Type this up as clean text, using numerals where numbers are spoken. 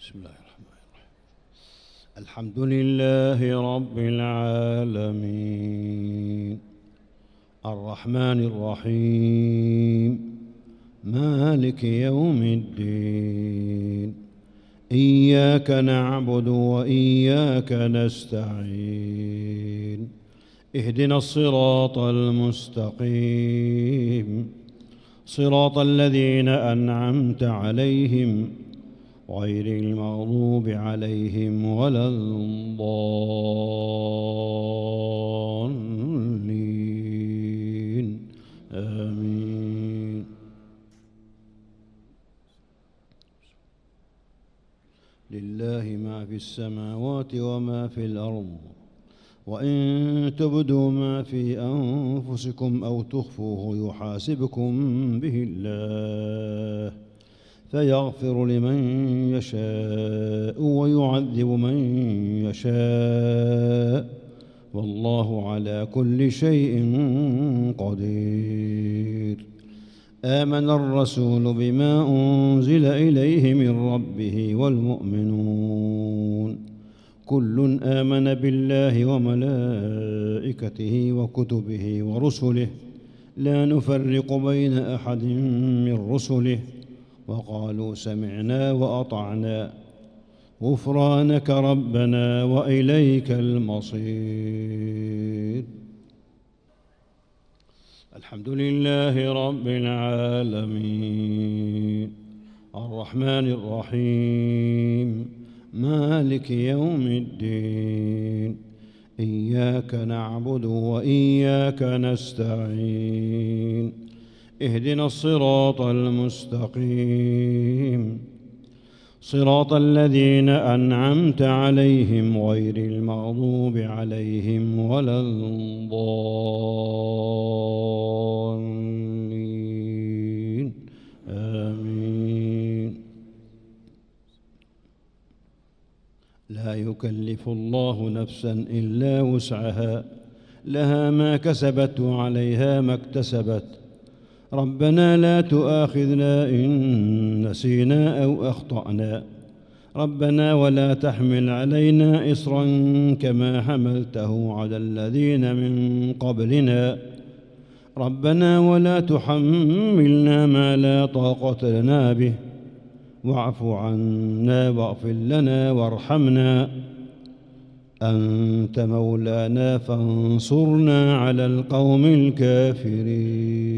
بسم الله الرحمن الرحيم. الحمد لله رب العالمين الرحمن الرحيم مالك يوم الدين إياك نعبد وإياك نستعين اهدنا الصراط المستقيم صراط الذين أنعمت عليهم غير المغضوب عليهم ولا الضالين آمين. لله ما في السماوات وما في الأرض وإن تبدوا ما في أنفسكم أو تخفوه يحاسبكم به الله فيغفر لمن يشاء ويعذب من يشاء والله على كل شيء قدير. آمن الرسول بما أنزل إليه من ربه والمؤمنون كل آمن بالله وملائكته وكتبه ورسله لا نفرق بين أحد من رسله وقالوا سمعنا وأطعنا غفرانك ربنا وإليك المصير. الحمد لله رب العالمين الرحمن الرحيم مالك يوم الدين إياك نعبد وإياك نستعين اهدنا الصراط المستقيم صراط الذين أنعمت عليهم غير المغضوب عليهم ولا الضالين آمين. لا يكلف الله نفسا إلا وسعها لها ما كسبت وعليها ما اكتسبت ربنا لا تؤاخذنا إن نسينا أو أخطأنا ربنا ولا تحمل علينا إصرا كما حملته على الذين من قبلنا ربنا ولا تحملنا ما لا طاقة لنا به واعف عنا واغفر لنا وارحمنا أنت مولانا فانصرنا على القوم الكافرين.